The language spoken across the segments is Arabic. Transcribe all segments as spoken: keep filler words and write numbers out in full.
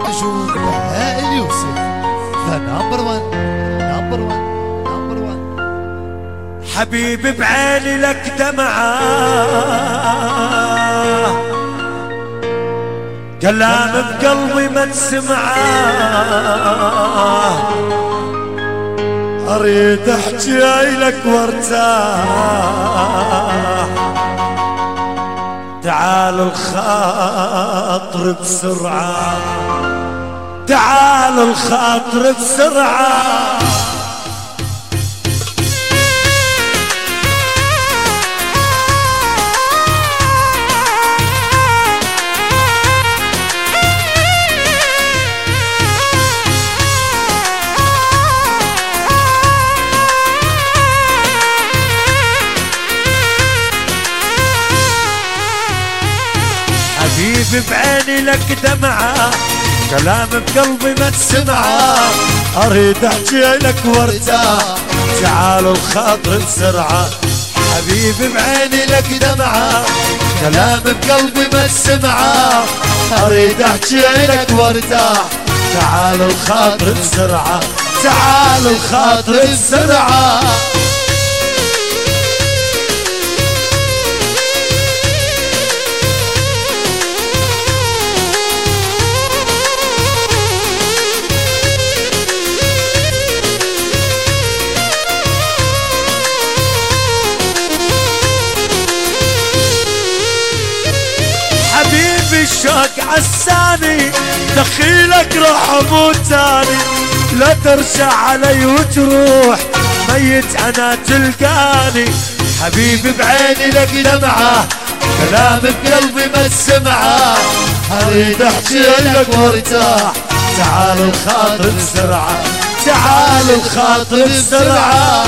جو بهاء اليوسف ذا نمبر وان نمبر وان نمبر وان. حبيبي بعيني لك دمعة، كلام بقلبي ما تسمعه، اريد احكي لك وارتاح، تعال الخاطر بسرعة، تعال الخاطر بسرعة. حبيبي بعيني لك دمعة، كلام بقلبي ما تسمعه، اريد احكي لك وارتاح، تعال الخاطر بسرعة. حبيبي بعيني لك دمعة، كلام بقلبي ما تسمعه، اريد احكي لك وارتاح، تعال الخاطر بسرعة، تعال الخاطر بسرعة. الشوق عساني، دخيلك روح اموت تاني، لا ترجع علي وتروح ميت انا تلقاني. حبيبي بعيني لك دمعة، كلام بقلبي ما تسمعه، اريد احكي لك وارتاح، تعال الخاطر بسرعة، تعال الخاطر بسرعة.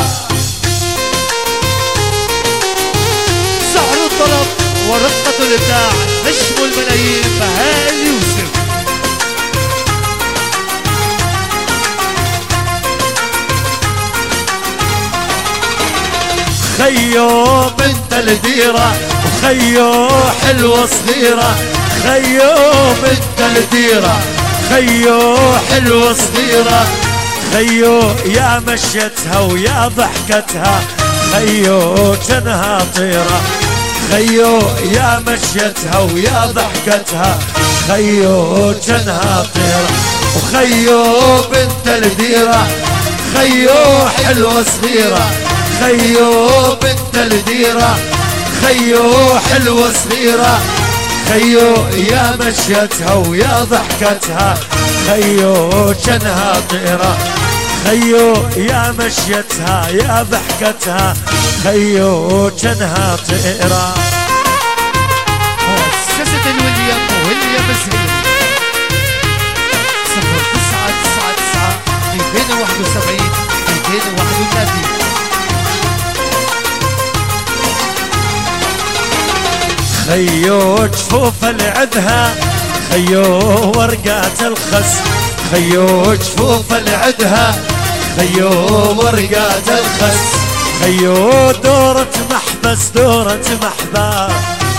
سعر الطلب ورقة الابداع نجم الملايين بهاء اليوسف. خيو بنت الديرة وخيو حلوة صغيرة، خيو بنت الديرة خيو حلوة صغيرة، خيو يا مشيتها ويا ضحكتها، خيو جنها طيرة، خيو يا مشيتها ويا ضحكتها، خيو جنها طيرة. وخيو بنت الديرة خيو حلوة صغيرة، خيو بنت الديرة خيو حلوة صغيرة، خيو يا مشيتها ويا ضحكتها، خيو جنها طيرة، خيو يا مشيتها يا ضحكتها، خيو جنها طيرة. مؤسسة الوليم ويليام الزهير صفر تسعة تسعة تسعة مئتين وواحد وسبعين مئتين وواحد وثلاثين. خيو جفوف العدها، خيو ورقات الخس، خيو جفوف العدها، خيو ورقات الخس، خيو دورة محبس دورة محبس،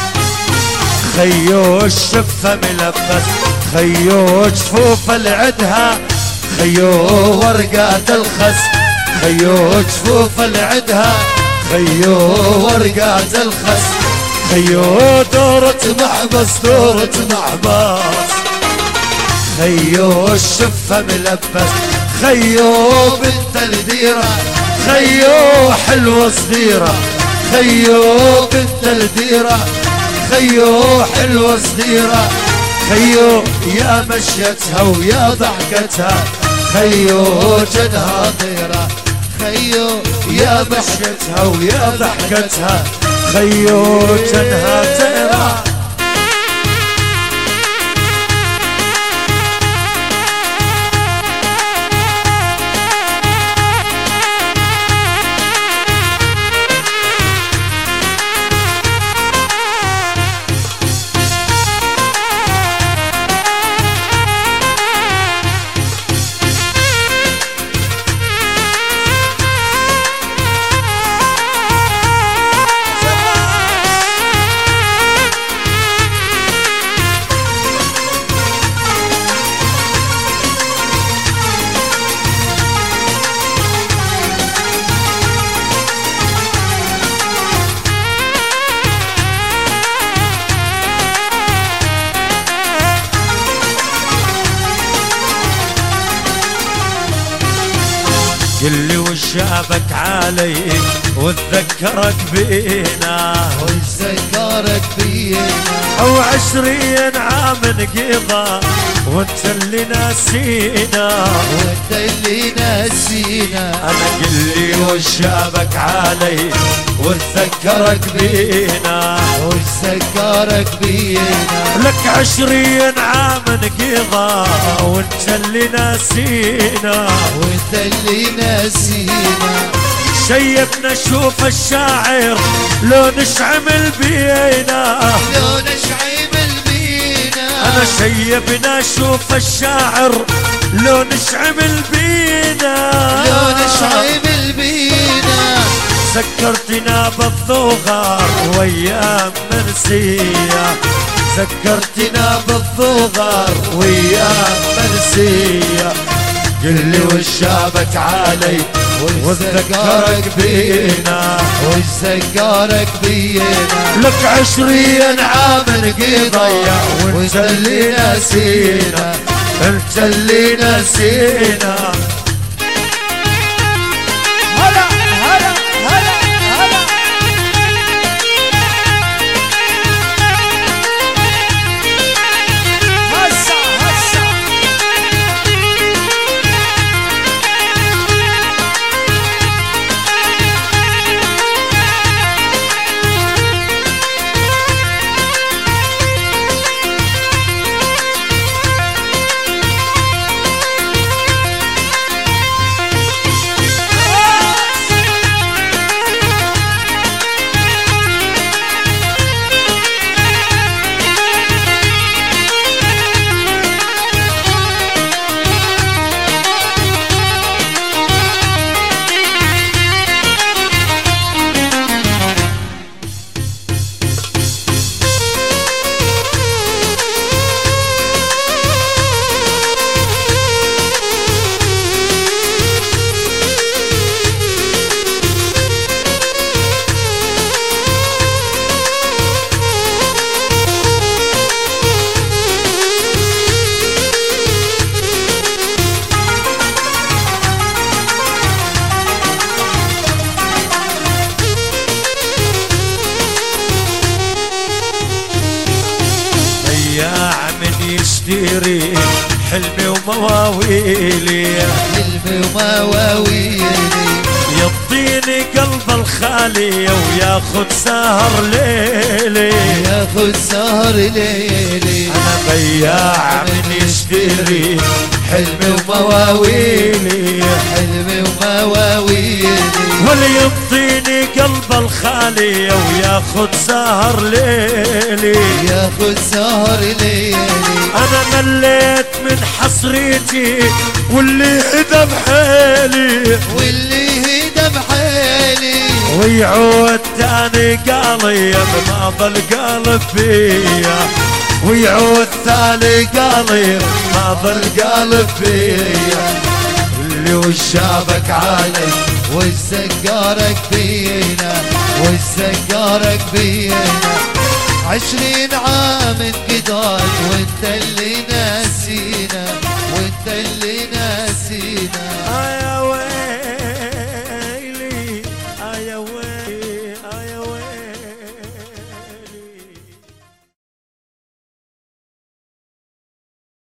خيو الشفة ملبس، خيو جفوف العدها، خيو ورقات الخس، خيو جفوف العدها، خيو ورقات الخس، خيو دورة محبس دورة محبس، خيو الشفة ملبس، خيو بنت الديرة خيو حلوة صغيرة، خيو بنت الديرة خيو حلوة صغيرة، خيو يا مشيتها ويا ضحكتها، خيو جنها طيرة، خيو يا مشيتها ويا ضحكتها، خيو جنها طيرة. قلي وش جابك علي وتذكرك بينا وش ذكرك بينا او عشرين عام نقضى وانت اللي ناسينا وانت اللي ناسينا. انا قلي وش جابك علي وتذكرك بينا وش ذكرك بينا لك عشرين عام نقضى وانت اللي ناسينا وانت اللي ناسينا. شيبنا شوف الشاعر لو نشعمل بينا لو نشعمل بينا انا شيبنا شوف الشاعر لو نشعمل بينا لو نشعمل بينا. سكرتنا بالضغار وايام منسيه سكرتنا بالضغار وايام منسيه قلي وش جابك علي وتذكرك بينا وش ذكرك بينا لك عشرين عام نقضيا وانت اللي ناسينا انت اللي ناسينا. هلا هلا هلا هلا هسا هسا يشتري حلمي ومواويلي حلمي ومواويلي يعطيني قلب الخالي وياخد سهر ليلي ياخد سهر ليلي. انا بياع من يشتري حلمي ومواويلي حلمي ومواويلي واللي يعطيني قلب الخالي وياخد سهر ليلي ياخد سهر ليلي. انا مليت من حصريتي واللي هدى بحيلي واللي هدى بحيلي ويعود تاني قلبي ما ظل قلب فيا ويعود ثاني قلبي ما ظل قلب فيا اللي وش جابك علي وش ذكرك بينا وش ذكرك بينا. عشرين عام انقضاء وانت اللي ناسينا وانت اللي ناسينا.